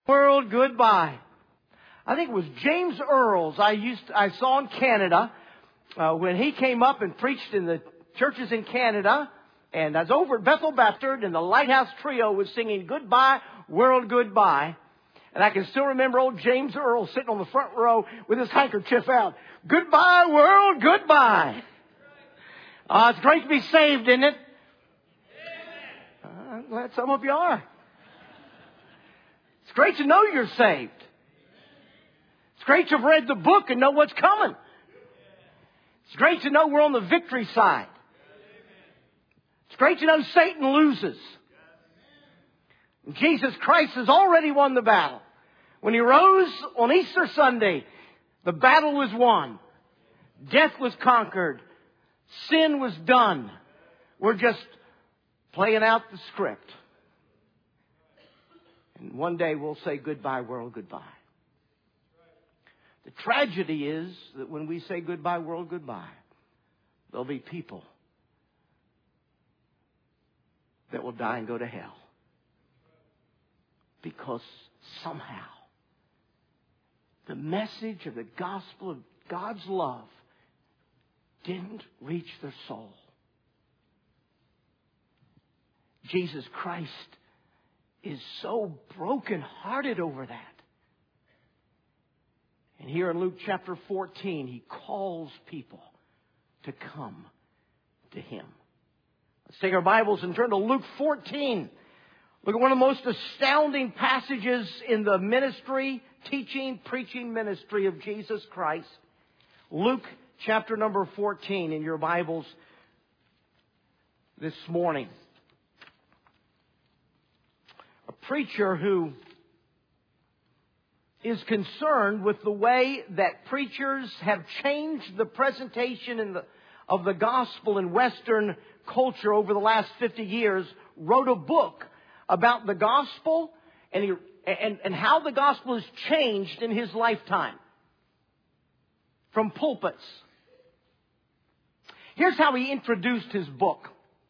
World goodbye. I think it was James Earls I saw in Canada when he came up and preached in the churches in Canada. And I was over at Bethel Baptist, and the Lighthouse Trio was singing Goodbye, World Goodbye. And I can still remember old James Earls sitting on the front row with his handkerchief out. Goodbye, world, goodbye. It's great to be saved, isn't it? I'm glad some of you are. It's great to know you're saved. It's great to have read the book and know what's coming. It's great to know we're on the victory side. It's great to know Satan loses. And Jesus Christ has already won the battle. When He rose on Easter Sunday, the battle was won. Death was conquered. Sin was done. We're just playing out the script. And one day we'll say goodbye, world, goodbye. The tragedy is that when we say goodbye, world, goodbye, there'll be people that will die and go to hell. Because somehow the message of the gospel of God's love didn't reach their soul. Jesus Christ is so brokenhearted over that. And here in Luke chapter 14, He calls people to come to Him. Let's take our Bibles and turn to Luke 14. Look at one of the most astounding passages in the ministry, teaching, preaching ministry of Jesus Christ. Luke chapter number 14 in your Bibles this morning. A preacher who is concerned with the way that preachers have changed the presentation of the gospel in Western culture over the last 50 years, wrote a book about the gospel and how the gospel has changed in his lifetime from pulpits. Here's how he introduced his book.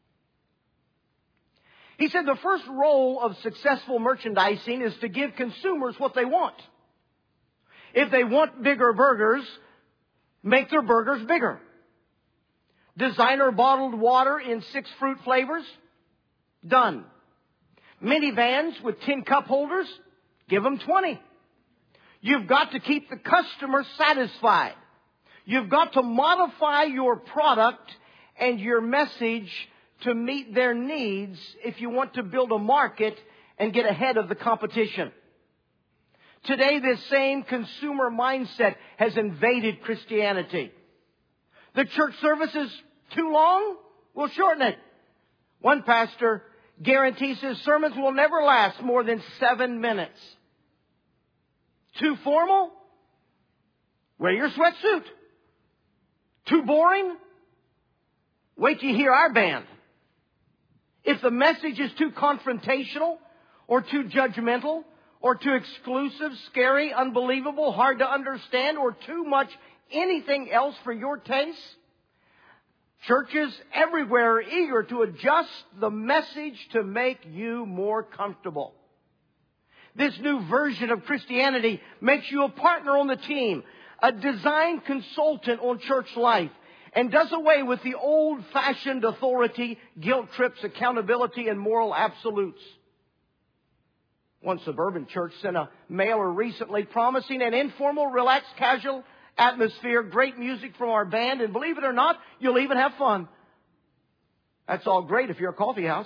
He said the first role of successful merchandising is to give consumers what they want. If they want bigger burgers, make their burgers bigger. Designer bottled water in 6 fruit flavors? Done. Minivans with 10 cup holders? Give them 20. You've got to keep the customer satisfied. You've got to modify your product and your message to meet their needs if you want to build a market and get ahead of the competition. Today, this same consumer mindset has invaded Christianity. The church service is too long? We'll shorten it. One pastor guarantees his sermons will never last more than 7 minutes. Too formal? Wear your sweatsuit. Too boring? Wait till you hear our band. If the message is too confrontational or too judgmental or too exclusive, scary, unbelievable, hard to understand, or too much anything else for your taste, churches everywhere are eager to adjust the message to make you more comfortable. This new version of Christianity makes you a partner on the team, a design consultant on church life, and does away with the old-fashioned authority, guilt trips, accountability, and moral absolutes. One suburban church sent a mailer recently promising an informal, relaxed, casual atmosphere, great music from our band, and believe it or not, you'll even have fun. That's all great if you're a coffee house.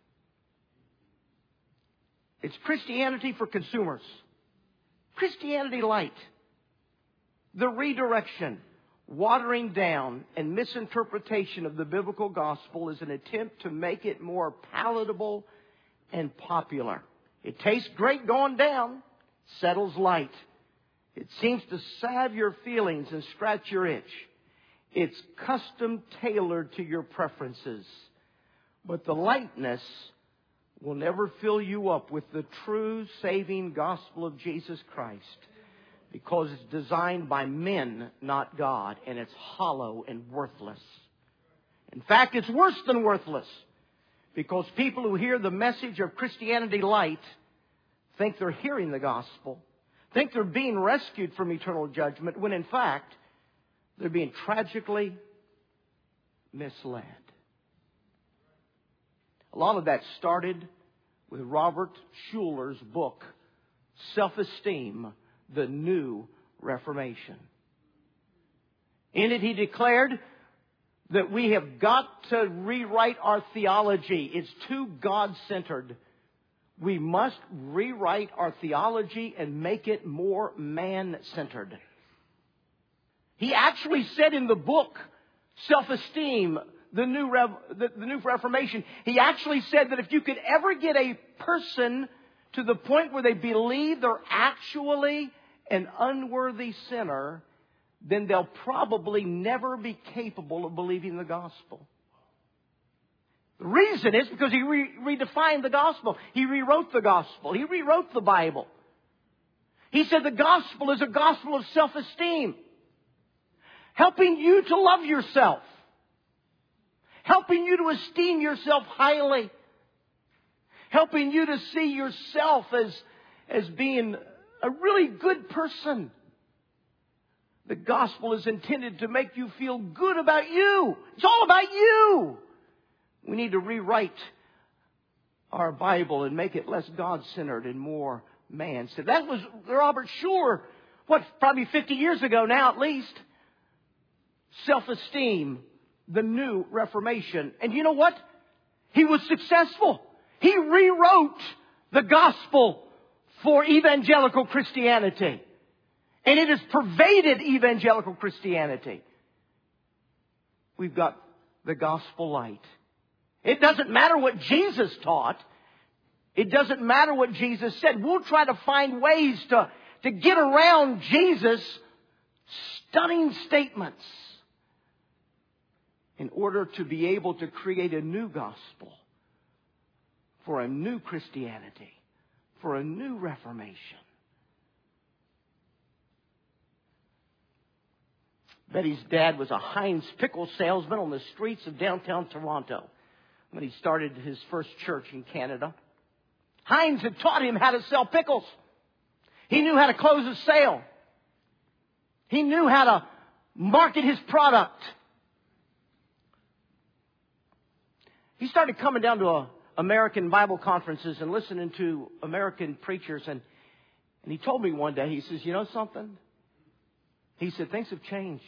It's Christianity for consumers. Christianity light. The redirection, watering down, and misinterpretation of the biblical gospel is an attempt to make it more palatable and popular. It tastes great going down, settles light. It seems to salve your feelings and scratch your itch. It's custom tailored to your preferences. But the lightness will never fill you up with the true saving gospel of Jesus Christ, because it's designed by men, not God, and it's hollow and worthless. In fact, it's worse than worthless, because people who hear the message of Christianity light think they're hearing the gospel, think they're being rescued from eternal judgment, when in fact they're being tragically misled. A lot of that started with Robert Schuller's book, Self-Esteem, the New Reformation. In it he declared that we have got to rewrite our theology. It's too God-centered. We must rewrite our theology and make it more man-centered. He actually said in the book, Self-Esteem, the New Reformation, he actually said that if you could ever get a person to the point where they believe they're actually an unworthy sinner, then they'll probably never be capable of believing the gospel. The reason is because he redefined the gospel. He rewrote the gospel. He rewrote the Bible. He said the gospel is a gospel of self-esteem, helping you to love yourself, helping you to esteem yourself highly, helping you to see yourself as being a really good person. The gospel is intended to make you feel good about you. It's all about you. We need to rewrite our Bible and make it less God-centered and more man-centered. That was Robert Schuller, probably 50 years ago now at least. Self-esteem, the New Reformation. And you know what? He was successful. He rewrote the gospel for evangelical Christianity. And it has pervaded evangelical Christianity. We've got the gospel light. It doesn't matter what Jesus taught. It doesn't matter what Jesus said. We'll try to find ways to get around Jesus' stunning statements in order to be able to create a new gospel for a new Christianity, for a new Reformation. Betty's dad was a Heinz pickle salesman on the streets of downtown Toronto when he started his first church in Canada. Heinz had taught him how to sell pickles. He knew how to close a sale. He knew how to market his product. He started coming down to American Bible conferences and listening to American preachers. And he told me one day, he says, you know something? He said, things have changed.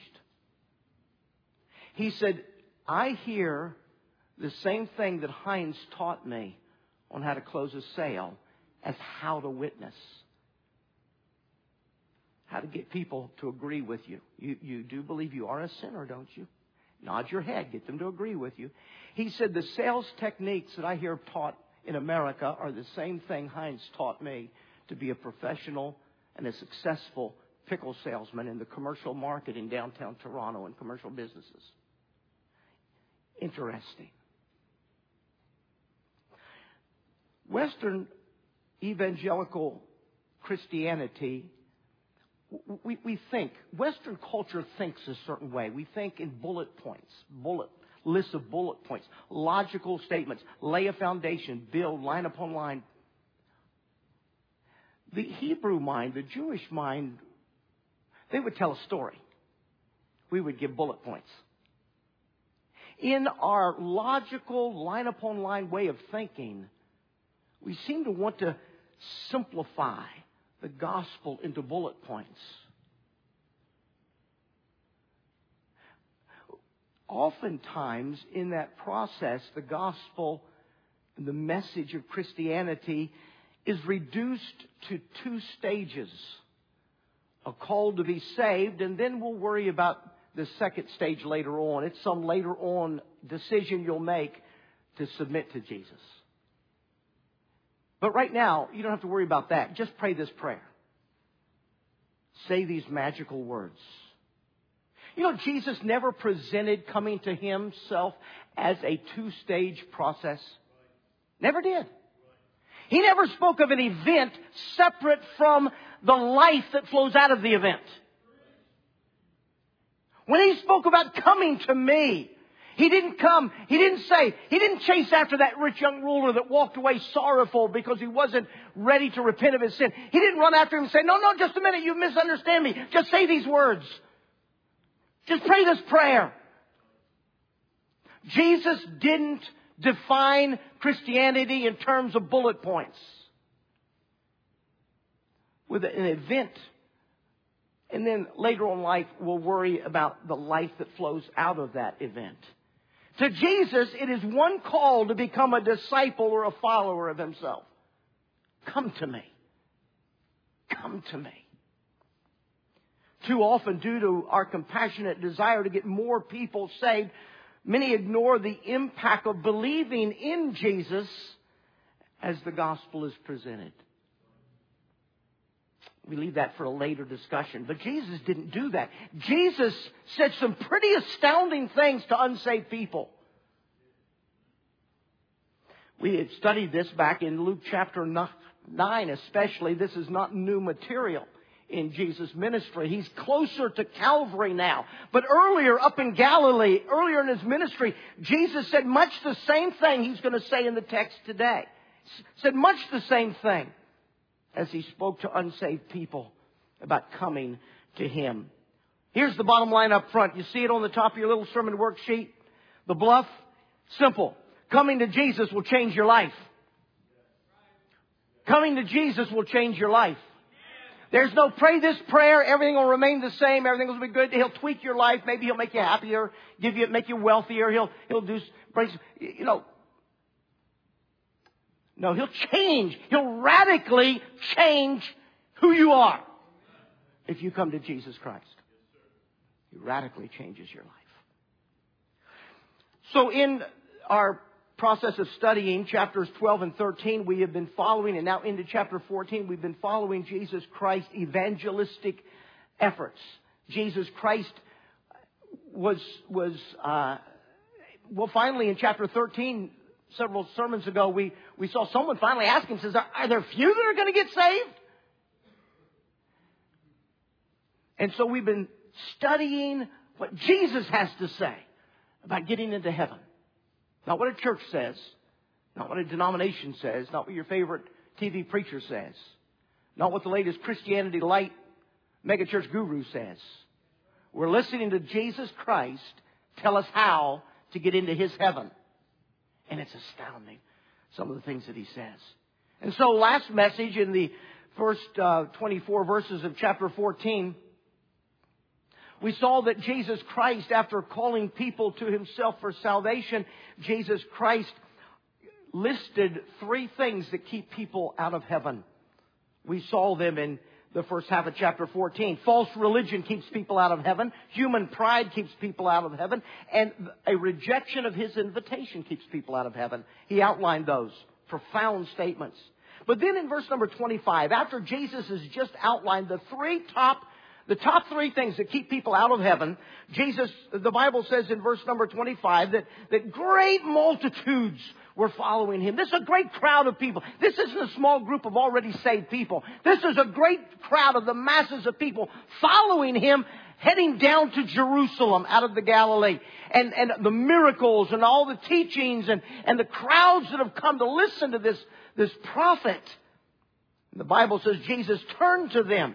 He said, I hear the same thing that Heinz taught me on how to close a sale as how to witness. How to get people to agree with you. You do believe you are a sinner, don't you? Nod your head. Get them to agree with you. He said, the sales techniques that I hear taught in America are the same thing Heinz taught me to be a professional and a successful pickle salesman in the commercial market in downtown Toronto and commercial businesses. Interesting. Western evangelical Christianity, we think, Western culture thinks a certain way. We think in bullet points, lists of bullet points, logical statements, lay a foundation, build line upon line. The Hebrew mind, the Jewish mind, they would tell a story. We would give bullet points. In our logical, line upon line way of thinking, we seem to want to simplify the gospel into bullet points. Oftentimes, in that process, the gospel and the message of Christianity is reduced to two stages. A call to be saved, and then we'll worry about the second stage later on. It's some later on decision you'll make to submit to Jesus. But right now, you don't have to worry about that. Just pray this prayer. Say these magical words. You know, Jesus never presented coming to Himself as a two-stage process. Never did. He never spoke of an event separate from the life that flows out of the event. When He spoke about coming to me, He didn't come, he didn't chase after that rich young ruler that walked away sorrowful because he wasn't ready to repent of his sin. He didn't run after him and say, no, just a minute, you misunderstand me. Just say these words. Just pray this prayer. Jesus didn't define Christianity in terms of bullet points. With an event. And then later on in life, we'll worry about the life that flows out of that event. To Jesus, it is one call to become a disciple or a follower of Himself. Come to me. Come to me. Too often, due to our compassionate desire to get more people saved, many ignore the impact of believing in Jesus as the gospel is presented. We leave that for a later discussion. But Jesus didn't do that. Jesus said some pretty astounding things to unsaved people. We had studied this back in Luke chapter 9 especially. This is not new material in Jesus' ministry. He's closer to Calvary now. But earlier up in Galilee, earlier in His ministry, Jesus said much the same thing He's going to say in the text today. Said much the same thing as He spoke to unsaved people about coming to Him. Here's the bottom line up front. You see it on the top of your little sermon worksheet? The bluff? Simple. Coming to Jesus will change your life. Coming to Jesus will change your life. There's no pray this prayer, everything will remain the same, everything will be good. He'll tweak your life. Maybe He'll make you happier, make you wealthier. He'll do, No, He'll change. He'll radically change who you are if you come to Jesus Christ. He radically changes your life. So in our process of studying chapters 12 and 13, we have been following, and now into chapter 14, we've been following Jesus Christ's evangelistic efforts. Jesus Christ finally in chapter 13, several sermons ago, we saw someone finally ask Him, says, are there few that are going to get saved? And so we've been studying what Jesus has to say about getting into heaven. Not what a church says, not what a denomination says, not what your favorite TV preacher says, not what the latest Christianity Light megachurch guru says. We're listening to Jesus Christ tell us how to get into His heaven. And it's astounding, some of the things that He says. And so last message in the first 24 verses of chapter 14, we saw that Jesus Christ, after calling people to Himself for salvation, Jesus Christ listed 3 things that keep people out of heaven. We saw them in the first half of chapter 14. False religion keeps people out of heaven. Human pride keeps people out of heaven. And a rejection of His invitation keeps people out of heaven. He outlined those profound statements. But then in verse number 25, after Jesus has just outlined the top 3 things that keep people out of heaven, the Bible says in verse number 25 that great multitudes were following Him. This is a great crowd of people. This isn't a small group of already saved people. This is a great crowd of the masses of people following Him, heading down to Jerusalem out of the Galilee. And the miracles and all the teachings and the crowds that have come to listen to this prophet. The Bible says Jesus turned to them.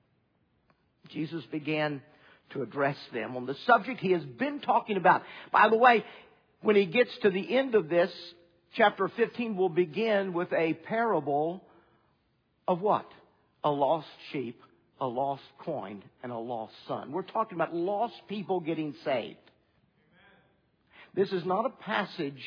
Jesus began to address them on the subject He has been talking about. By the way, when He gets to the end of this, chapter 15 will begin with a parable of what? A lost sheep, a lost coin, and a lost son. We're talking about lost people getting saved. This is not a passage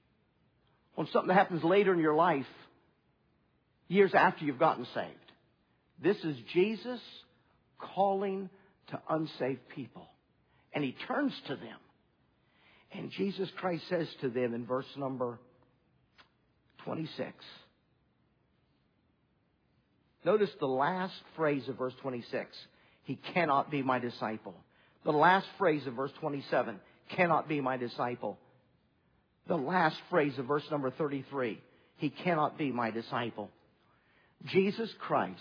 on something that happens later in your life, years after you've gotten saved. This is Jesus calling to unsaved people. And He turns to them. And Jesus Christ says to them in verse number 26. Notice the last phrase of verse 26. He cannot be my disciple. The last phrase of verse 27. Cannot be my disciple. The last phrase of verse number 33. He cannot be my disciple. Jesus Christ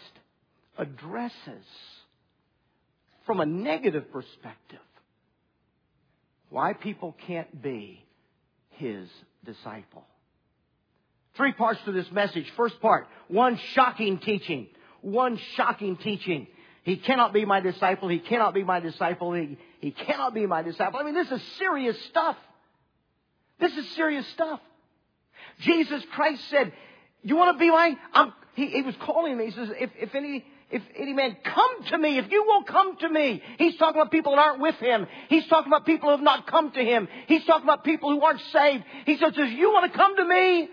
addresses from a negative perspective why people can't be His disciple. 3 parts to this message. First part, one shocking teaching. One shocking teaching. He cannot be my disciple. He cannot be my disciple. He cannot be my disciple. I mean, this is serious stuff. This is serious stuff. Jesus Christ said, you want to be mine? He was calling me. He says, if any man come to me, if you will come to me. He's talking about people that aren't with Him. He's talking about people who have not come to Him. He's talking about people who aren't saved. He says, if you want to come to me,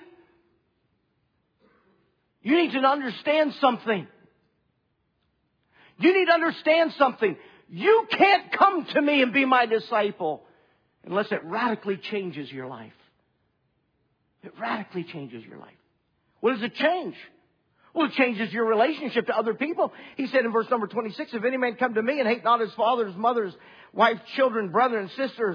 you need to understand something. You need to understand something. You can't come to me and be my disciple unless it radically changes your life. It radically changes your life. What does it change? Well, it changes your relationship to other people. He said in verse number 26, if any man come to me and hate not his father, his mother, his wife, children, brethren, and sisters.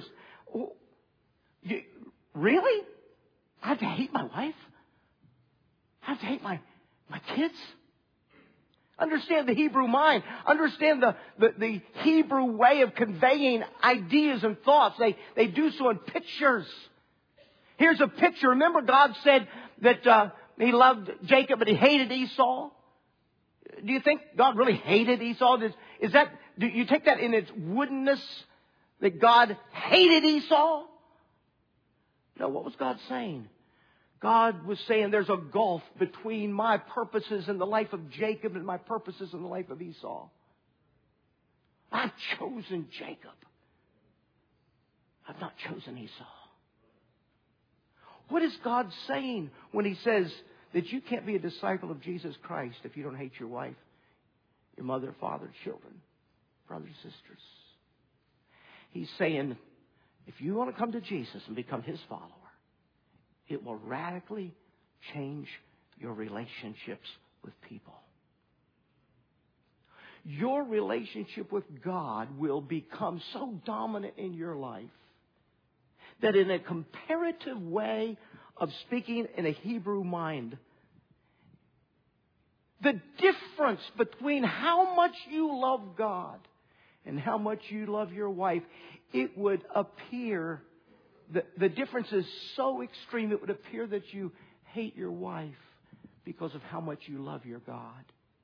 Really? I have to hate my wife? I have to hate my kids? Understand the Hebrew mind. Understand the Hebrew way of conveying ideas and thoughts. They do so in pictures. Here's a picture. Remember God said that He loved Jacob but He hated Esau? Do you think God really hated Esau? Do you take that in its woodenness that God hated Esau? No, what was God saying? God was saying there's a gulf between my purposes in the life of Jacob and my purposes in the life of Esau. I've chosen Jacob. I've not chosen Esau. What is God saying when He says that you can't be a disciple of Jesus Christ if you don't hate your wife, your mother, father, children, brothers, sisters? He's saying if you want to come to Jesus and become His follower, it will radically change your relationships with people. Your relationship with God will become so dominant in your life that in a comparative way of speaking in a Hebrew mind, the difference between how much you love God and how much you love your wife, it would appear, the difference is so extreme, it would appear that you hate your wife because of how much you love your God.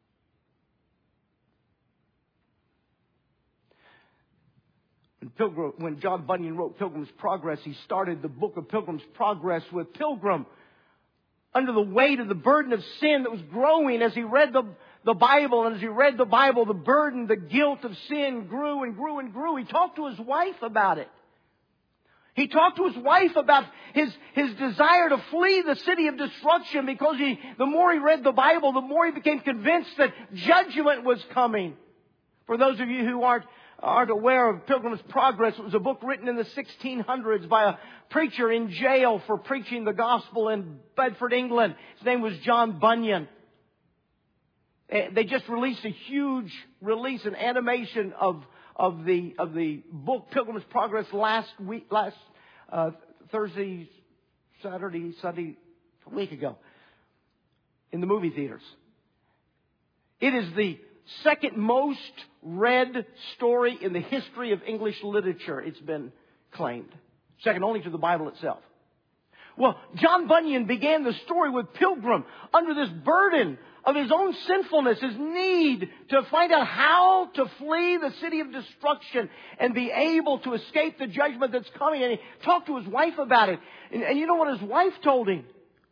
When John Bunyan wrote Pilgrim's Progress, he started the book of Pilgrim's Progress with Pilgrim under the weight of the burden of sin that was growing as he read the Bible. And as he read the Bible, the burden, the guilt of sin grew and grew and grew. He talked to his wife about it. He talked to his wife about his desire to flee the city of destruction because the more he read the Bible, the more he became convinced that judgment was coming. For those of you who aren't aware of Pilgrim's Progress, it was a book written in the 1600s by a preacher in jail for preaching the gospel in Bedford, England. His name was John Bunyan. They just released a huge release, an animation of the book Pilgrim's Progress last Thursday, Saturday, Sunday, a week ago in the movie theaters. It is the second most read story in the history of English literature, it's been claimed. Second only to the Bible itself. Well, John Bunyan began the story with Pilgrim under this burden of his own sinfulness, his need to find out how to flee the city of destruction and be able to escape the judgment that's coming. And he talked to his wife about it. And you know what his wife told him?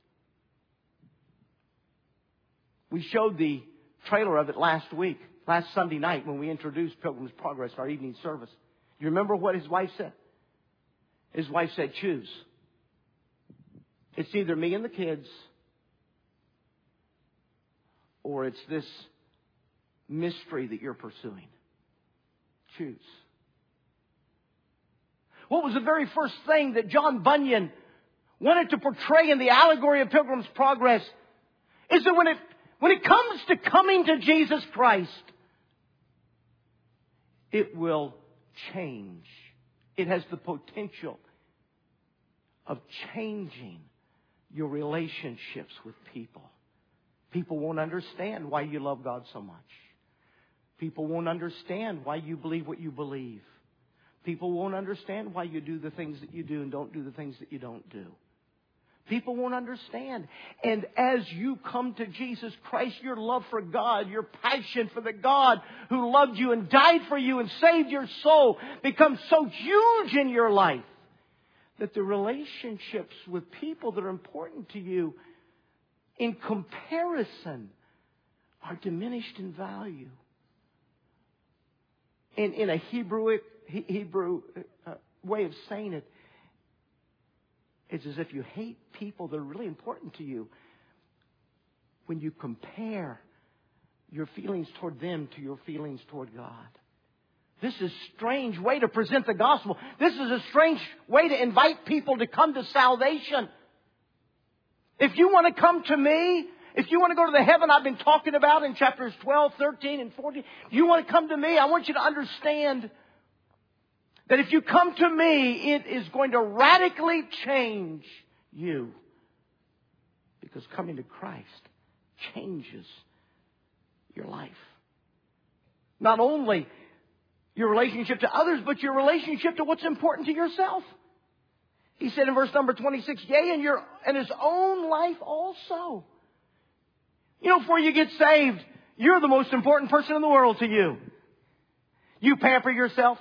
We showed the trailer of it last Sunday night when we introduced Pilgrim's Progress, our evening service. You remember what his wife said? His wife said, choose. It's either me and the kids, or it's this mystery that you're pursuing. Choose. What was the very first thing that John Bunyan wanted to portray in the allegory of Pilgrim's Progress is that when it comes to coming to Jesus Christ, it will change. It has the potential of changing your relationships with people. People won't understand why you love God so much. People won't understand why you believe what you believe. People won't understand why you do the things that you do and don't do the things that you don't do. People won't understand. And as you come to Jesus Christ, your love for God, your passion for the God who loved you and died for you and saved your soul becomes so huge in your life that the relationships with people that are important to you in comparison are diminished in value. In a Hebrew way of saying it, it's as if you hate people that are really important to you when you compare your feelings toward them to your feelings toward God. This is a strange way to present the gospel. This is a strange way to invite people to come to salvation. If you want to come to me, if you want to go to the heaven I've been talking about in chapters 12, 13, and 14, if you want to come to me, I want you to understand that if you come to me, it is going to radically change you. Because coming to Christ changes your life. Not only your relationship to others, but your relationship to what's important to yourself. He said in verse number 26, yea, and his own life also. You know, before you get saved, you're the most important person in the world to you. You pamper yourself.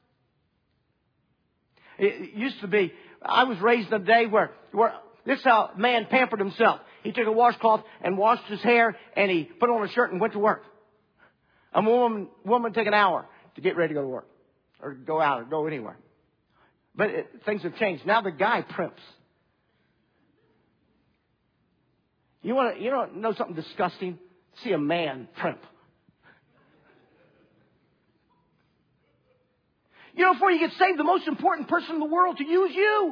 It used to be, I was raised in a day where this is how a man pampered himself. He took a washcloth and washed his hair and he put on a shirt and went to work. A woman took an hour to get ready to go to work or go out or go anywhere. But things have changed. Now the guy primps. You want to know something disgusting? See a man primp. You know, before you get saved, the most important person in the world to you is you.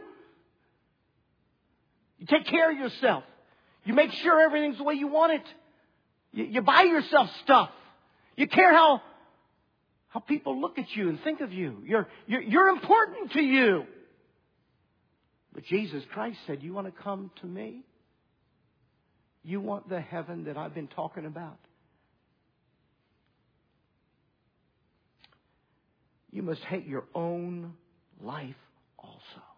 You take care of yourself. You make sure everything's the way you want it. You buy yourself stuff. You care how people look at you and think of you. You're important to you. But Jesus Christ said, you want to come to me? You want the heaven that I've been talking about? You must hate your own life also.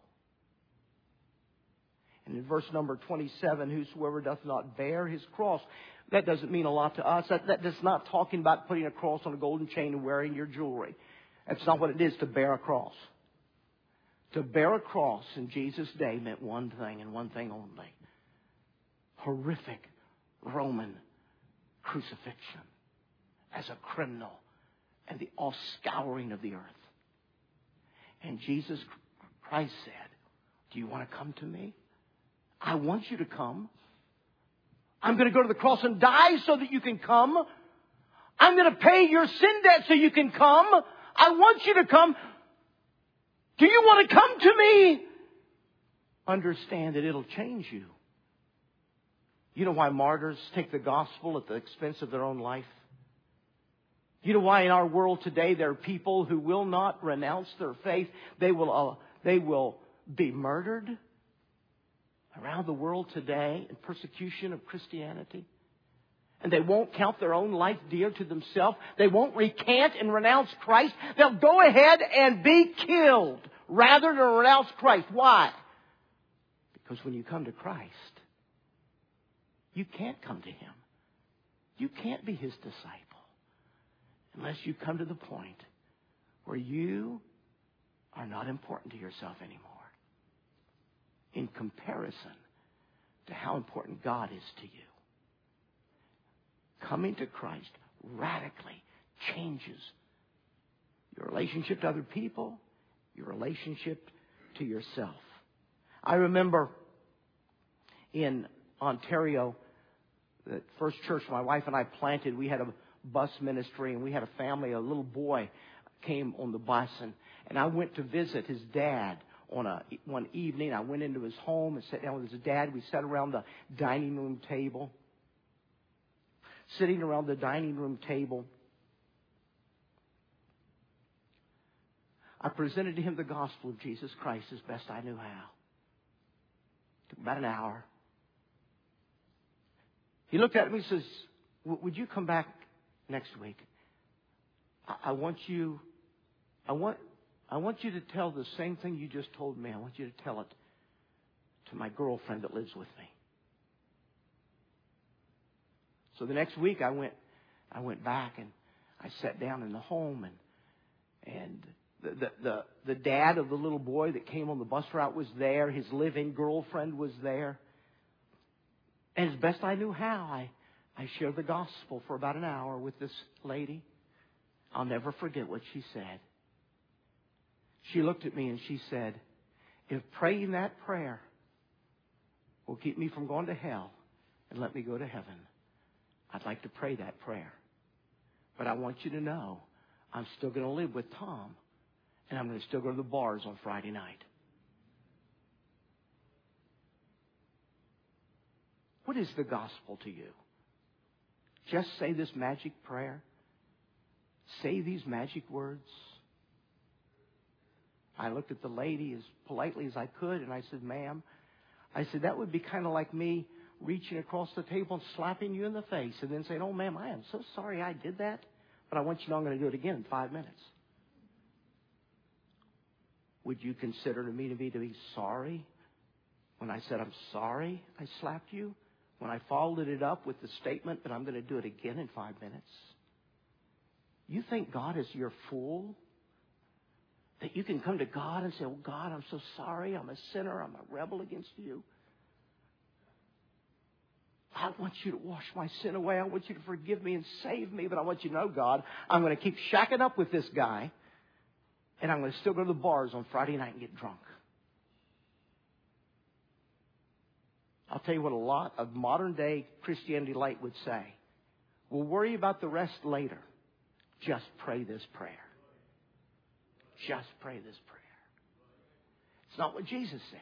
And in verse number 27, whosoever doth not bear his cross. That doesn't mean a lot to us. That's not talking about putting a cross on a golden chain and wearing your jewelry. That's not what it is to bear a cross. To bear a cross in Jesus' day meant one thing and one thing only. Horrific Roman crucifixion as a criminal and the offscouring of the earth. And Jesus Christ said, do you want to come to me? I want you to come. I'm going to go to the cross and die so that you can come. I'm going to pay your sin debt so you can come. I want you to come. Do you want to come to me? Understand that it'll change you. You know why martyrs take the gospel at the expense of their own life? You know why in our world today there are people who will not renounce their faith? They will be murdered around the world today in persecution of Christianity. And they won't count their own life dear to themselves. They won't recant and renounce Christ. They'll go ahead and be killed rather than renounce Christ. Why? Because when you come to Christ, you can't come to Him. You can't be His disciple unless you come to the point where you are not important to yourself anymore in comparison to how important God is to you. Coming to Christ radically changes your relationship to other people, your relationship to yourself. I remember in Ontario, the first church my wife and I planted, we had a bus ministry and we had a family, a little boy came on the bus and I went to visit his dad one evening. I went into his home and sat down with his dad. We sat around the dining room table. Sitting around the dining room table, I presented to him the gospel of Jesus Christ as best I knew how. It took about an hour. He looked at me and says, would you come back next week? I want I want you to tell the same thing you just told me. I want you to tell it to my girlfriend that lives with me. So the next week I went back and I sat down in the home, and the dad of the little boy that came on the bus route was there. His live-in girlfriend was there. And as best I knew how, I shared the gospel for about an hour with this lady. I'll never forget what she said. She looked at me and she said, if praying that prayer will keep me from going to hell and let me go to heaven, I'd like to pray that prayer. But I want you to know I'm still going to live with Tom, and I'm going to still go to the bars on Friday night. What is the gospel to you? Just say this magic prayer. Say these magic words. I looked at the lady as politely as I could, and I said, ma'am, I said, that would be kind of like me reaching across the table and slapping you in the face and then saying, oh, ma'am, I am so sorry I did that, but I want you to know I'm going to do it again in 5 minutes. Would you consider me to be sorry when I said, I'm sorry I slapped you? When I followed it up with the statement that I'm going to do it again in 5 minutes? You think God is your fool? That you can come to God and say, oh, God, I'm so sorry. I'm a sinner. I'm a rebel against you. I want you to wash my sin away. I want you to forgive me and save me. But I want you to know, God, I'm going to keep shacking up with this guy. And I'm going to still go to the bars on Friday night and get drunk. I'll tell you what a lot of modern day Christianity light would say. We'll worry about the rest later. Just pray this prayer. Just pray this prayer. It's not what Jesus said.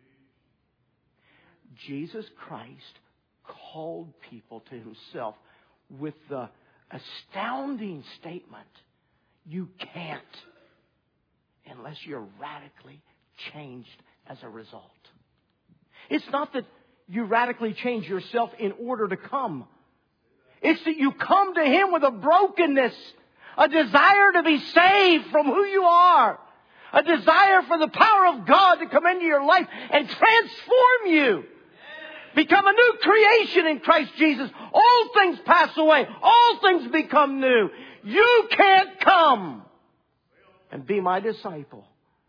Jesus Christ called people to himself with the astounding statement, you can't unless you're radically changed as a result. It's not that you radically change yourself in order to come. It's that you come to him with a brokenness, a desire to be saved from who you are, a desire for the power of God to come into your life and transform you. Become a new creation in Christ Jesus. All things pass away. All things become new. You can't come and be my disciple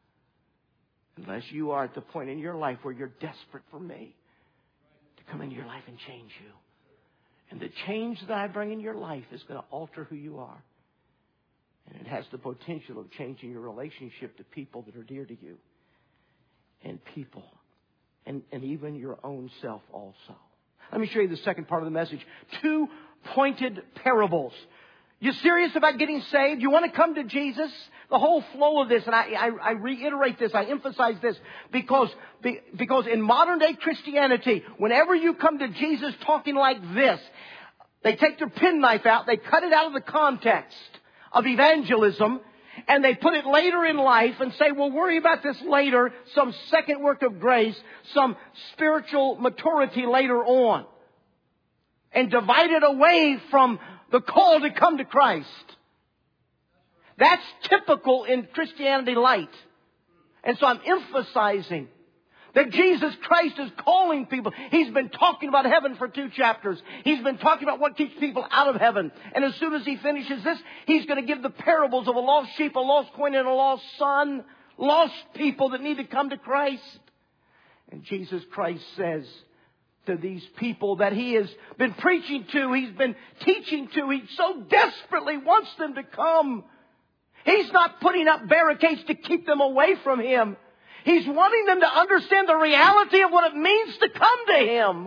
unless you are at the point in your life where you're desperate for me to come into your life and change you. And the change that I bring in your life is going to alter who you are. And it has the potential of changing your relationship to people that are dear to you. And people. And even your own self also. Let me show you the second part of the message. 2 pointed parables. You serious about getting saved? You want to come to Jesus? The whole flow of this, and I reiterate this, I emphasize this, because in modern day Christianity, whenever you come to Jesus talking like this, they take their penknife out, they cut it out of the context of evangelism, and they put it later in life and say, we'll worry about this later, some second work of grace, some spiritual maturity later on. And divide it away from the call to come to Christ. That's typical in Christianity light. And so I'm emphasizing that Jesus Christ is calling people. He's been talking about heaven for 2 chapters. He's been talking about what keeps people out of heaven. And as soon as he finishes this, he's going to give the parables of a lost sheep, a lost coin, and a lost son. Lost people that need to come to Christ. And Jesus Christ says to these people that he has been preaching to, he's been teaching to, he so desperately wants them to come. He's not putting up barricades to keep them away from him. He's wanting them to understand the reality of what it means to come to him.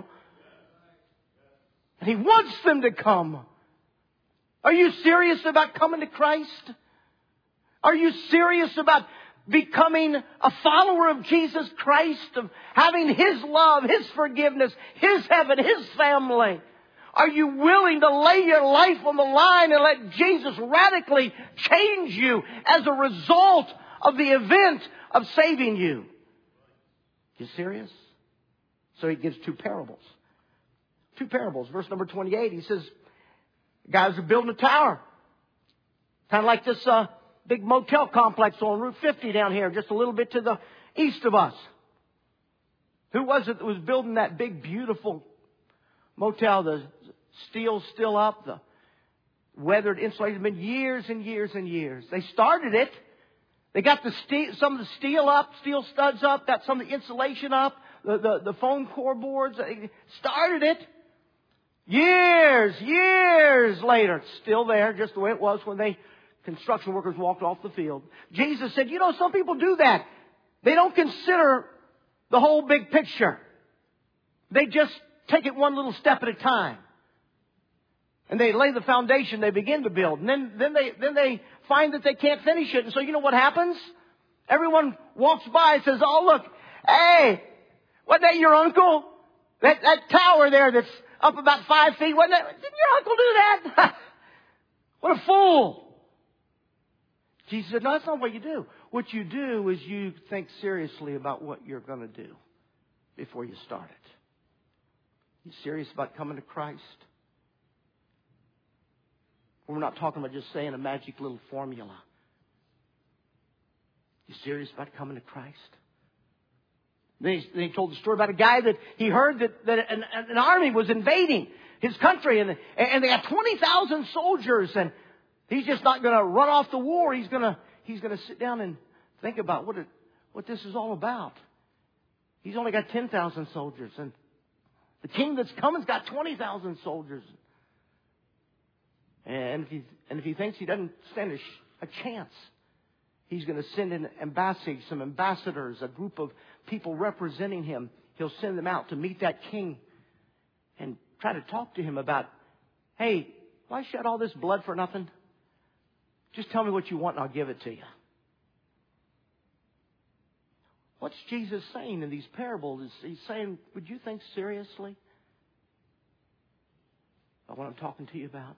And he wants them to come. Are you serious about coming to Christ? Are you serious about becoming a follower of Jesus Christ, of having his love, his forgiveness, his heaven, his family? Are you willing to lay your life on the line and let Jesus radically change you as a result of the event of saving you? You serious? So he gives 2 parables. 2 parables. Verse number 28, he says, guys are building a tower. Kind of like this big motel complex on Route 50 down here, just a little bit to the east of us. Who was it that was building that big, beautiful motel? The steel's still up, the weathered insulation. It's been years and years and years. They started it. They got some of the steel up, steel studs up, got some of the insulation up, the foam core boards. They started it. Years later, it's still there, just the way it was when construction workers walked off the field. Jesus said, you know, some people do that. They don't consider the whole big picture. They just take it one little step at a time. And they lay the foundation, they begin to build. And then they find that they can't finish it. And so you know what happens? Everyone walks by and says, oh, look, hey, wasn't that your uncle? That tower there that's up about 5 feet, didn't your uncle do that? What a fool. Jesus said, no, that's not what you do. What you do is you think seriously about what you're going to do before you start it. You serious about coming to Christ? We're not talking about just saying a magic little formula. You serious about coming to Christ? Then he told the story about a guy that he heard that an army was invading his country, and they had 20,000 soldiers, and he's just not going to run off the war. He's going to sit down and think about what this is all about. He's only got 10,000 soldiers, and the king that's coming's got 20,000 soldiers. And if he thinks he doesn't stand a chance, he's going to send in some ambassadors, a group of people representing him. He'll send them out to meet that king and try to talk to him about, hey, why shed all this blood for nothing? Just tell me what you want and I'll give it to you. What's Jesus saying in these parables? He's saying, would you think seriously about what I'm talking to you about?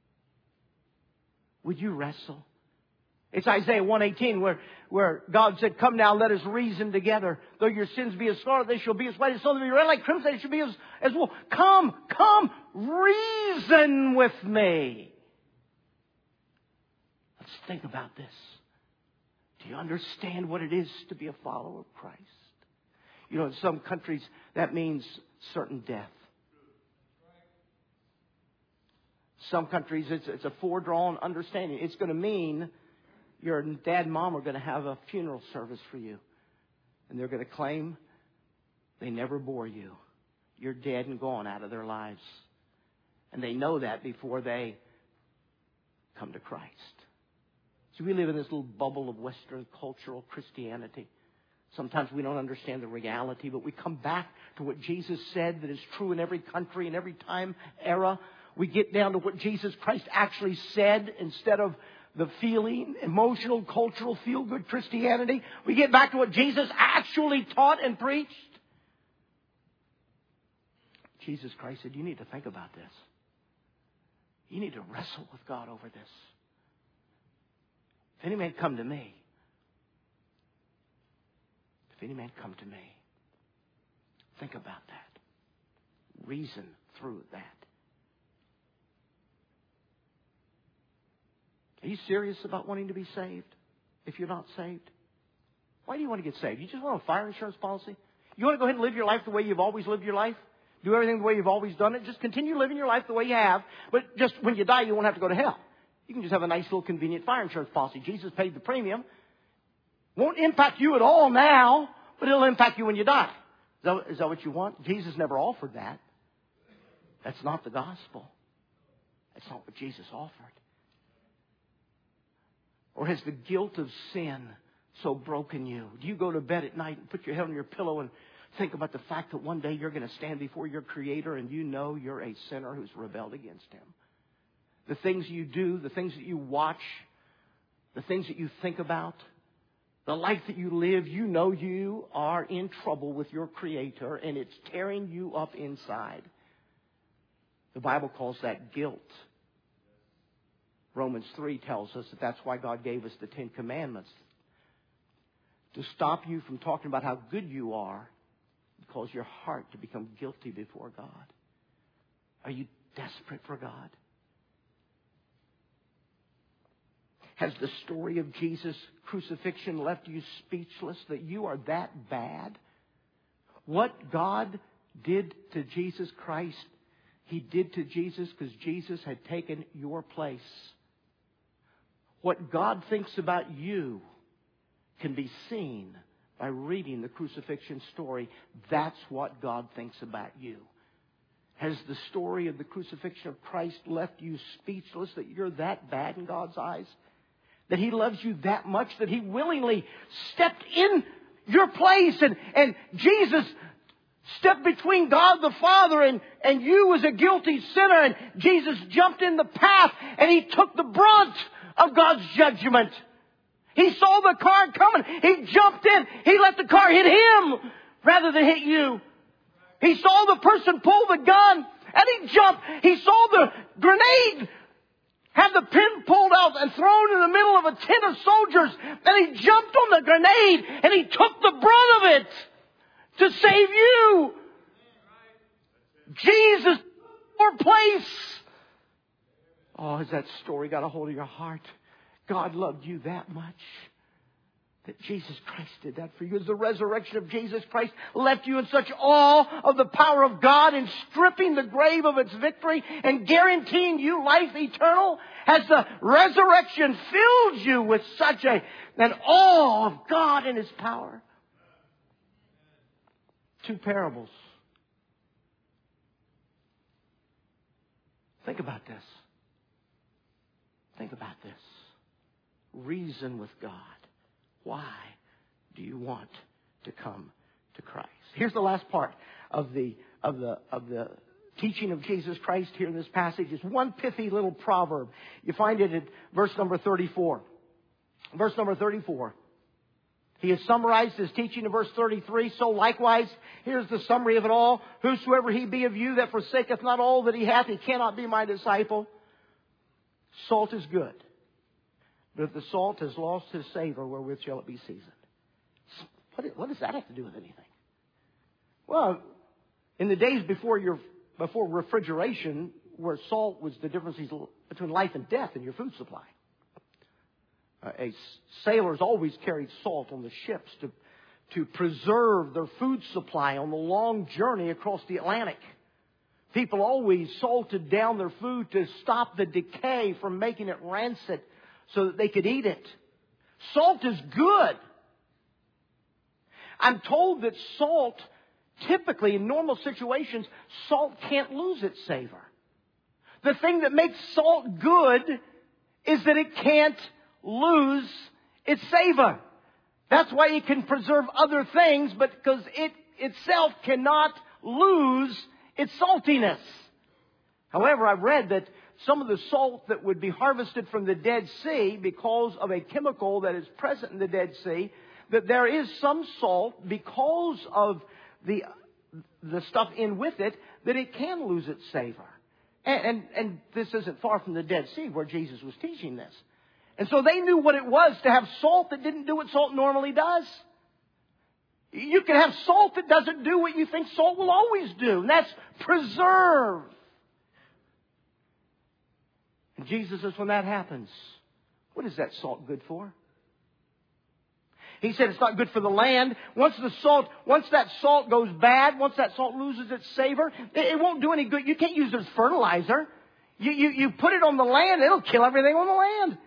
Would you wrestle? It's Isaiah 1:18 where God said, come now, let us reason together. Though your sins be as scarlet, they shall be as white as snow. They be red like crimson, they shall be as wool. Come, reason with me. Let's think about this. Do you understand what it is to be a follower of Christ? You know, in some countries, that means certain death. Some countries, it's a foredrawn understanding. It's going to mean your dad and mom are going to have a funeral service for you. And they're going to claim they never bore you. You're dead and gone out of their lives. And they know that before they come to Christ. So we live in this little bubble of Western cultural Christianity. Sometimes we don't understand the reality, but we come back to what Jesus said that is true in every country, in every time, era. We get down to what Jesus Christ actually said instead of the feeling, emotional, cultural, feel-good Christianity. We get back to what Jesus actually taught and preached. Jesus Christ said, you need to think about this. You need to wrestle with God over this. If any man come to me, think about that. Reason through that. Are you serious about wanting to be saved if you're not saved? Why do you want to get saved? You just want a fire insurance policy? You want to go ahead and live your life the way you've always lived your life? Do everything the way you've always done it? Just continue living your life the way you have. But just when you die, you won't have to go to hell. You can just have a nice little convenient fire insurance policy. Jesus paid the premium. Won't impact you at all now, but it'll impact you when you die. Is that what you want? Jesus never offered that. That's not the gospel. That's not what Jesus offered. Or has the guilt of sin so broken you? Do you go to bed at night and put your head on your pillow and think about the fact that one day you're going to stand before your Creator and you know you're a sinner who's rebelled against Him? The things you do, the things that you watch, the things that you think about, the life that you live, you know you are in trouble with your Creator and it's tearing you up inside. The Bible calls that guilt. Romans 3 tells us that that's why God gave us the 10 Commandments. To stop you from talking about how good you are, cause your heart to become guilty before God. Are you desperate for God? Has the story of Jesus' crucifixion left you speechless that you are that bad? What God did to Jesus Christ, He did to Jesus because Jesus had taken your place. What God thinks about you can be seen by reading the crucifixion story. That's what God thinks about you. Has the story of the crucifixion of Christ left you speechless that you're that bad in God's eyes? That He loves you that much that He willingly stepped in your place and Jesus stepped between God the Father and you as a guilty sinner, and Jesus jumped in the path and He took the brunt of God's judgment. He saw the car coming. He jumped in. He let the car hit Him rather than hit you. He saw the person pull the gun and He jumped. He saw the grenade have the pin pulled out and thrown in the middle of a tent of soldiers, and He jumped on the grenade and He took the brunt of it to save you. Jesus took your place. Oh, has that story got a hold of your heart? God loved you that much that Jesus Christ did that for you. As the resurrection of Jesus Christ left you in such awe of the power of God in stripping the grave of its victory and guaranteeing you life eternal, has the resurrection filled you with such an awe of God and His power? Two parables. Think about this. Think about this. Reason with God. Why do you want to come to Christ? Here's the last part of the teaching of Jesus Christ here in this passage. It's one pithy little proverb. You find it at verse number 34. Verse number 34. He has summarized His teaching in verse 33. So likewise, here's the summary of it all. Whosoever he be of you that forsaketh not all that he hath, he cannot be my disciple. Salt is good. But if the salt has lost his savor, wherewith shall it be seasoned? What does that have to do with anything? Well, in the days before refrigeration, where salt was the difference between life and death in your food supply. Sailors always carried salt on the ships to preserve their food supply on the long journey across the Atlantic. People always salted down their food to stop the decay from making it rancid so that they could eat it. Salt is good. I'm told that salt, typically in normal situations, salt can't lose its savor. The thing that makes salt good is that it can't lose its savor. That's why it can preserve other things, but because it itself cannot lose its saltiness. However, I've read that some of the salt that would be harvested from the Dead Sea, because of a chemical that is present in the Dead Sea, that there is some salt, because of the stuff in with it, that it can lose its savor. And this isn't far from the Dead Sea where Jesus was teaching this. And so they knew what it was to have salt that didn't do what salt normally does. You can have salt that doesn't do what you think salt will always do, and that's preserve. And Jesus says when that happens, what is that salt good for? He said it's not good for the land. Once that salt goes bad, once that salt loses its savor, it won't do any good. You can't use it as fertilizer. You put it on the land, it'll kill everything on the land.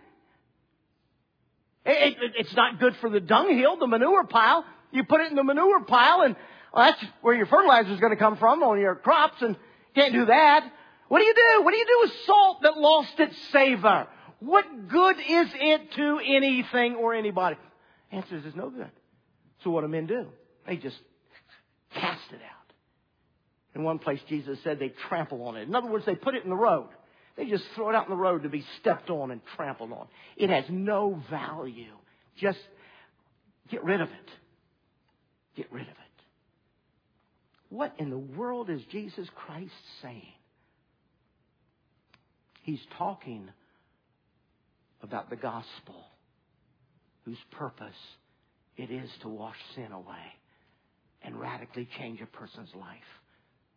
It's not good for the dunghill, the manure pile. You put it in the manure pile, and that's where your fertilizer is going to come from on your crops, and you can't do that. What do you do? What do you do with salt that lost its savor? What good is it to anything or anybody? The answer is no good. So what do men do? They just cast it out. In one place, Jesus said they trample on it. In other words, they put it in the road. They just throw it out in the road to be stepped on and trampled on. It has no value. Just get rid of it. Get rid of it. What in the world is Jesus Christ saying? He's talking about the gospel, whose purpose it is to wash sin away and radically change a person's life,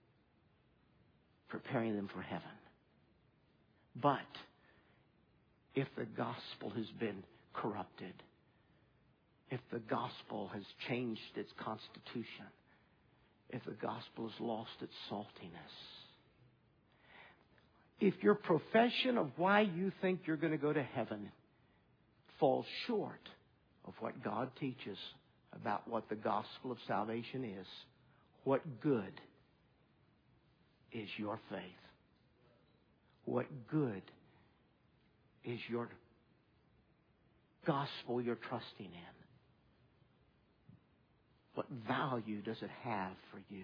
preparing them for heaven. But if the gospel has been corrupted, if the gospel has changed its constitution, if the gospel has lost its saltiness. If your profession of why you think you're going to go to heaven falls short of what God teaches about what the gospel of salvation is, what good is your faith? What good is your gospel you're trusting in? What value does it have for you?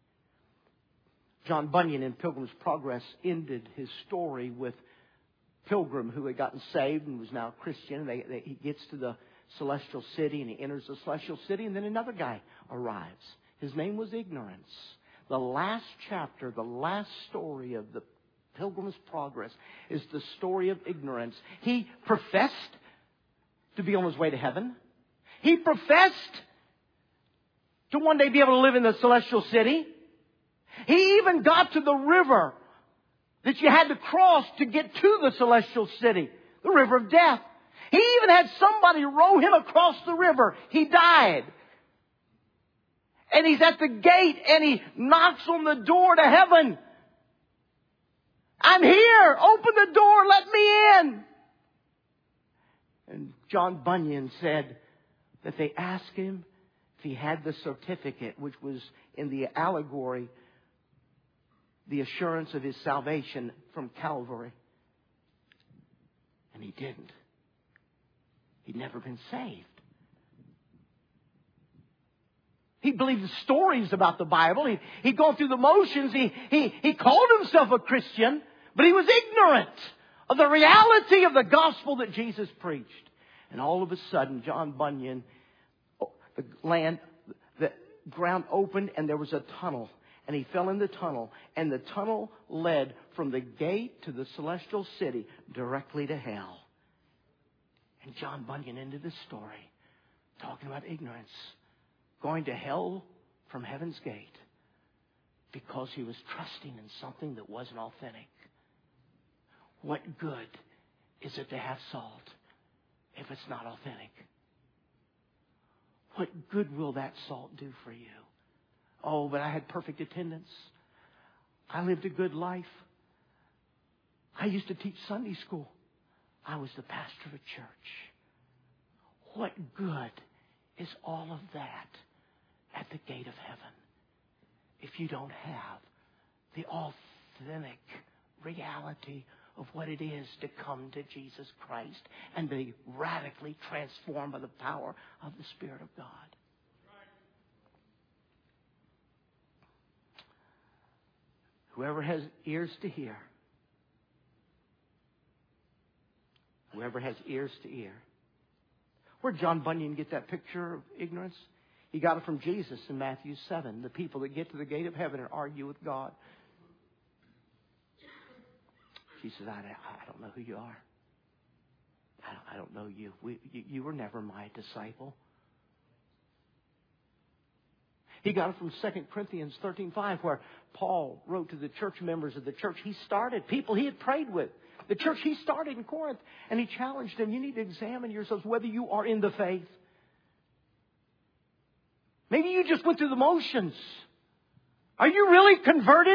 John Bunyan in Pilgrim's Progress ended his story with Pilgrim who had gotten saved and was now a Christian. He gets to the celestial city and he enters the celestial city, and then another guy arrives. His name was Ignorance. The last chapter, the last story of the Pilgrim's Progress is the story of Ignorance. He professed to be on his way to heaven. He professed to one day be able to live in the celestial city. He even got to the river that you had to cross to get to the celestial city, the river of death. He even had somebody row him across the river. He died. And he's at the gate and he knocks on the door to heaven. I'm here. Open the door. Let me in. And John Bunyan said that they asked him if he had the certificate, which was in the allegory, the assurance of his salvation from Calvary. And he didn't. He'd never been saved. He believed the stories about the Bible. He'd gone through the motions. He called himself a Christian, but he was ignorant of the reality of the gospel that Jesus preached. And all of a sudden, John Bunyan, the ground opened and there was a tunnel. And he fell in the tunnel. And the tunnel led from the gate to the celestial city directly to hell. And John Bunyan ended this story talking about ignorance, going to hell from heaven's gate because he was trusting in something that wasn't authentic. What good is it to have salt if it's not authentic? What good will that salt do for you? Oh, but I had perfect attendance. I lived a good life. I used to teach Sunday school. I was the pastor of a church. What good is all of that at the gate of heaven if you don't have the authentic reality of what it is to come to Jesus Christ and be radically transformed by the power of the Spirit of God? Whoever has ears to hear. Whoever has ears to hear. Where did John Bunyan get that picture of ignorance? He got it from Jesus in Matthew 7. The people that get to the gate of heaven and argue with God. She says, I don't know who you are. I don't know you. You were never my disciple. He got it from 2 Corinthians 13:5, where Paul wrote to the church members of the church he started, people he had prayed with. The church he started in Corinth. And he challenged them, you need to examine yourselves whether you are in the faith. Maybe you just went through the motions. Are you really converted?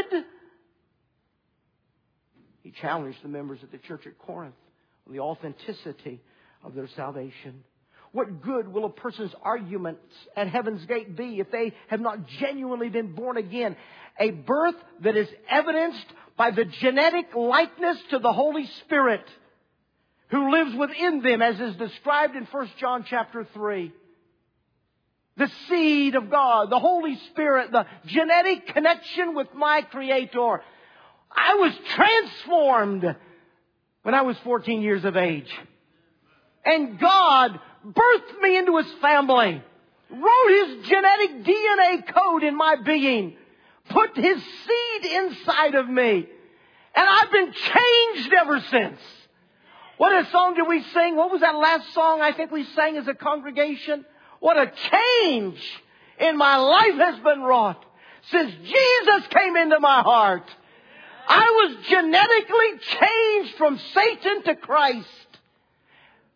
He challenged the members of the church at Corinth on the authenticity of their salvation. What good will a person's arguments at heaven's gate be if they have not genuinely been born again? A birth that is evidenced by the genetic likeness to the Holy Spirit who lives within them, as is described in 1 John chapter 3. The seed of God, the Holy Spirit, the genetic connection with my Creator. I was transformed when I was 14 years of age. And God birthed me into His family, wrote His genetic DNA code in my being, put His seed inside of me. And I've been changed ever since. What a song did we sing? What was that last song I think we sang as a congregation? What a change in my life has been wrought since Jesus came into my heart. I was genetically changed from Satan to Christ.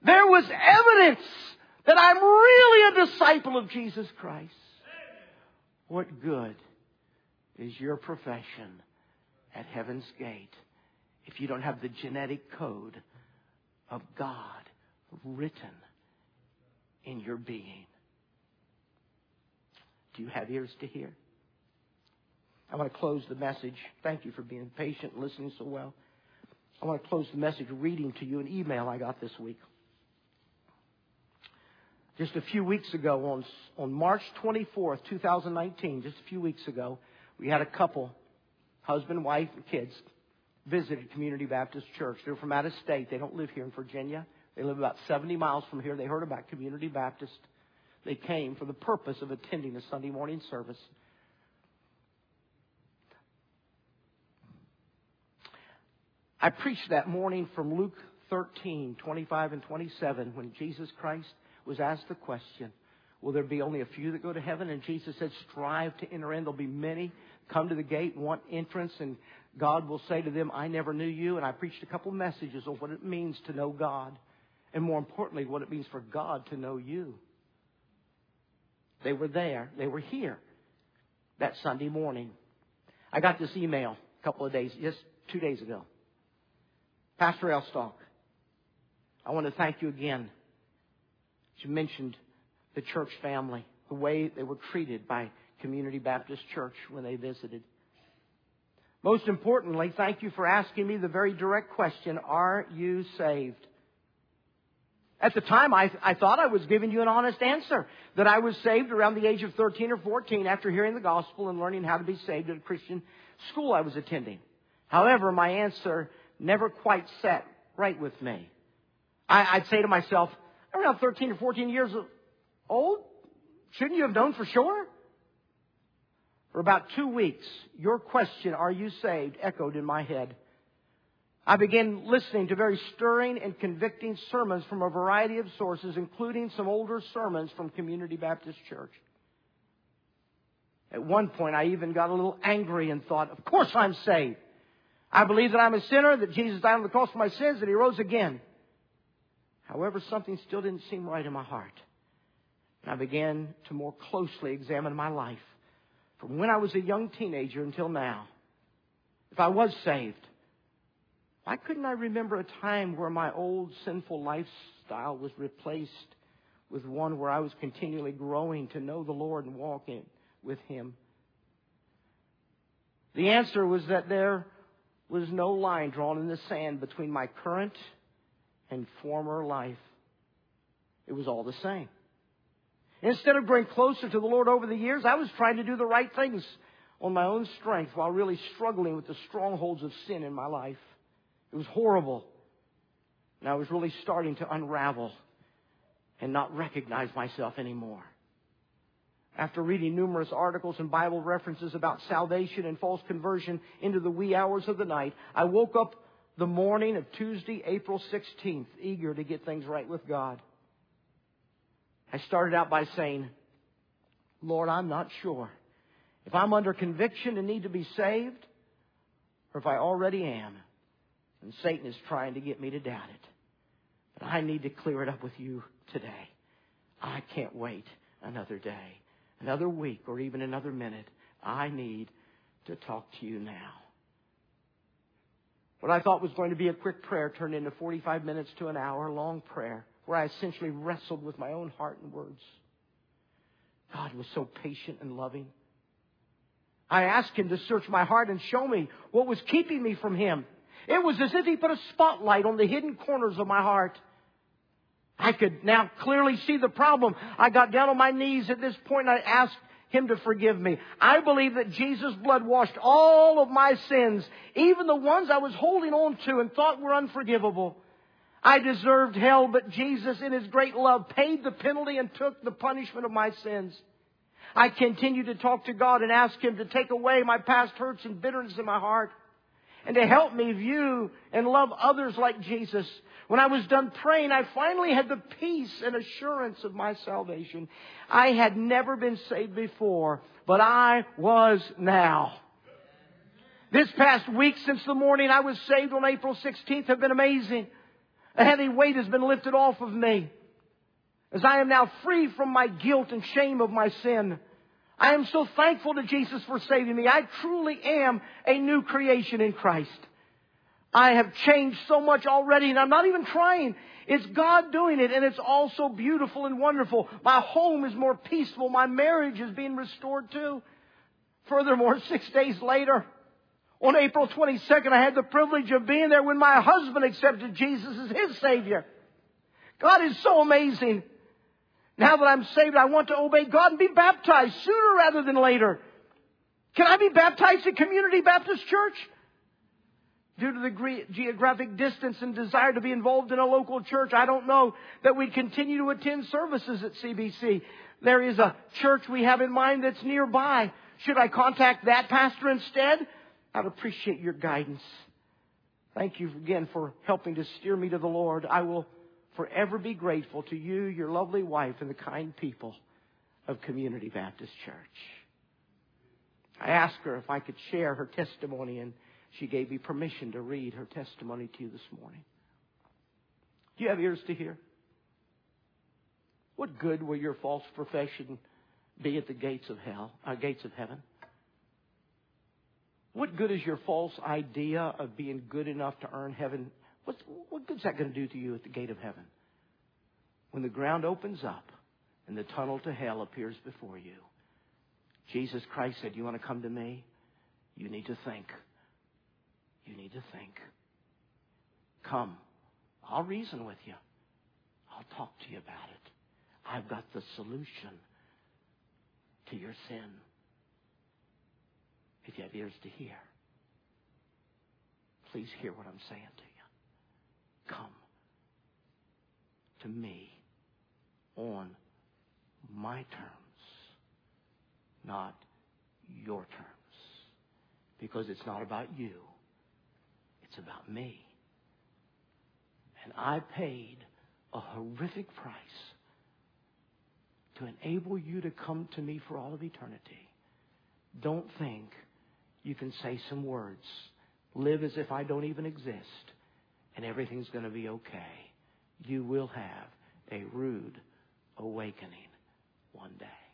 There was evidence that I'm really a disciple of Jesus Christ. What good is your profession at Heaven's Gate if you don't have the genetic code of God written in your being? Do you have ears to hear? I want to close the message. Thank you for being patient and listening so well. I want to close the message reading to you an email I got this week. Just a few weeks ago, on March 24th, 2019, just a few weeks ago, we had a couple, husband, wife, and kids, visited Community Baptist Church. They're from out of state. They don't live here in Virginia. They live about 70 miles from here. They heard about Community Baptist. They came for the purpose of attending a Sunday morning service. I preached that morning from Luke 13, 25 and 27, when Jesus Christ was asked the question, will there be only a few that go to heaven? And Jesus said, strive to enter in. There'll be many come to the gate and want entrance, and God will say to them, I never knew you. And I preached a couple messages on what it means to know God, and more importantly, what it means for God to know you. They were there. They were here that Sunday morning. I got this email a couple of days, just 2 days ago. Pastor Elstock, I want to thank you again. You mentioned the church family, the way they were treated by Community Baptist Church when they visited. Most importantly, thank you for asking me the very direct question, are you saved? At the time, I thought I was giving you an honest answer, that I was saved around the age of 13 or 14 after hearing the gospel and learning how to be saved at a Christian school I was attending. However, my answer never quite sat right with me. I'd say to myself, around 13 or 14 years old, shouldn't you have known for sure? For about 2 weeks, your question, are you saved, echoed in my head. I began listening to very stirring and convicting sermons from a variety of sources, including some older sermons from Community Baptist Church. At one point, I even got a little angry and thought, of course I'm saved. I believe that I'm a sinner, that Jesus died on the cross for my sins, that He rose again. However, something still didn't seem right in my heart. And I began to more closely examine my life from when I was a young teenager until now. If I was saved, why couldn't I remember a time where my old sinful lifestyle was replaced with one where I was continually growing to know the Lord and walking with Him? The answer was that there was no line drawn in the sand between my current and former life. It was all the same. Instead of growing closer to the Lord over the years, I was trying to do the right things on my own strength while really struggling with the strongholds of sin in my life. It was horrible. And I was really starting to unravel and not recognize myself anymore. After reading numerous articles and Bible references about salvation and false conversion into the wee hours of the night, I woke up the morning of Tuesday, April 16th, eager to get things right with God. I started out by saying, Lord, I'm not sure if I'm under conviction and need to be saved, or if I already am, and Satan is trying to get me to doubt it. But I need to clear it up with you today. I can't wait another day, another week, or even another minute. I need to talk to you now. What I thought was going to be a quick prayer turned into 45 minutes to an hour-long prayer where I essentially wrestled with my own heart and words. God was so patient and loving. I asked Him to search my heart and show me what was keeping me from Him. It was as if He put a spotlight on the hidden corners of my heart. I could now clearly see the problem. I got down on my knees at this point and I asked Him to forgive me. I believe that Jesus' blood washed all of my sins, even the ones I was holding on to and thought were unforgivable. I deserved hell, but Jesus, in His great love, paid the penalty and took the punishment of my sins. I continued to talk to God and ask Him to take away my past hurts and bitterness in my heart, and to help me view and love others like Jesus. When I was done praying, I finally had the peace and assurance of my salvation. I had never been saved before, but I was now. This past week since the morning I was saved on April 16th have been amazing. A heavy weight has been lifted off of me. As I am now free from my guilt and shame of my sin. I am so thankful to Jesus for saving me. I truly am a new creation in Christ. I have changed so much already, and I'm not even trying. It's God doing it, and it's all so beautiful and wonderful. My home is more peaceful. My marriage is being restored too. Furthermore, 6 days later, on April 22nd, I had the privilege of being there when my husband accepted Jesus as his Savior. God is so amazing. Now that I'm saved, I want to obey God and be baptized sooner rather than later. Can I be baptized at Community Baptist Church? Due to the geographic distance and desire to be involved in a local church, I don't know that we'd continue to attend services at CBC. There is a church we have in mind that's nearby. Should I contact that pastor instead? I'd appreciate your guidance. Thank you again for helping to steer me to the Lord. I will forever be grateful to you, your lovely wife, and the kind people of Community Baptist Church. I asked her if I could share her testimony, and she gave me permission to read her testimony to you this morning. Do you have ears to hear? What good will your false profession be at the gates of gates of heaven? What good is your false idea of being good enough to earn heaven? What good is that going to do to you at the gate of heaven? When the ground opens up and the tunnel to hell appears before you, Jesus Christ said, you want to come to me? You need to think. You need to think. Come. I'll reason with you. I'll talk to you about it. I've got the solution to your sin. If you have ears to hear, please hear what I'm saying to you. Come to me on my terms, not your terms. Because it's not about you. It's about me. And I paid a horrific price to enable you to come to me for all of eternity. Don't think you can say some words, live as if I don't even exist, and everything's going to be okay. You will have a rude awakening one day.